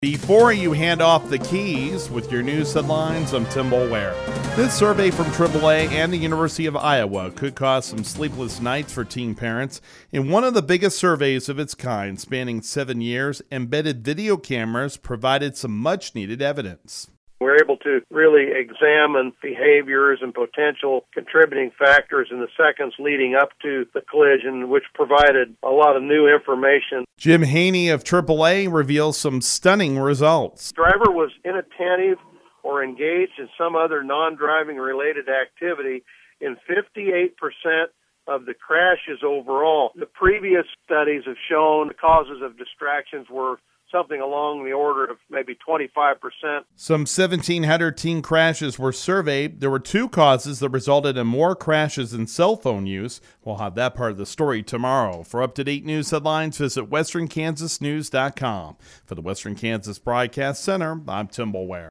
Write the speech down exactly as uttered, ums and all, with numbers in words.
Before you hand off the keys with your news headlines, I'm Tim Boulware. This survey from triple A and the University of Iowa could cause some sleepless nights for teen parents. In one of the biggest surveys of its kind, spanning seven years, embedded video cameras provided some much-needed evidence. We're able to really examine behaviors and potential contributing factors in the seconds leading up to the collision, which provided a lot of new information. Jim Haney of triple A reveals some stunning results. The driver was inattentive or engaged in some other non-driving related activity in fifty-eight percent of the crashes overall. The previous studies have shown the causes of distractions were something along the order of maybe twenty-five percent. Some seventeen hundred teen crashes were surveyed. There were two causes that resulted in more crashes than cell phone use. We'll have that part of the story tomorrow. For up-to-date news headlines, visit western kansas news dot com. For the Western Kansas Broadcast Center, I'm Tim Boulware.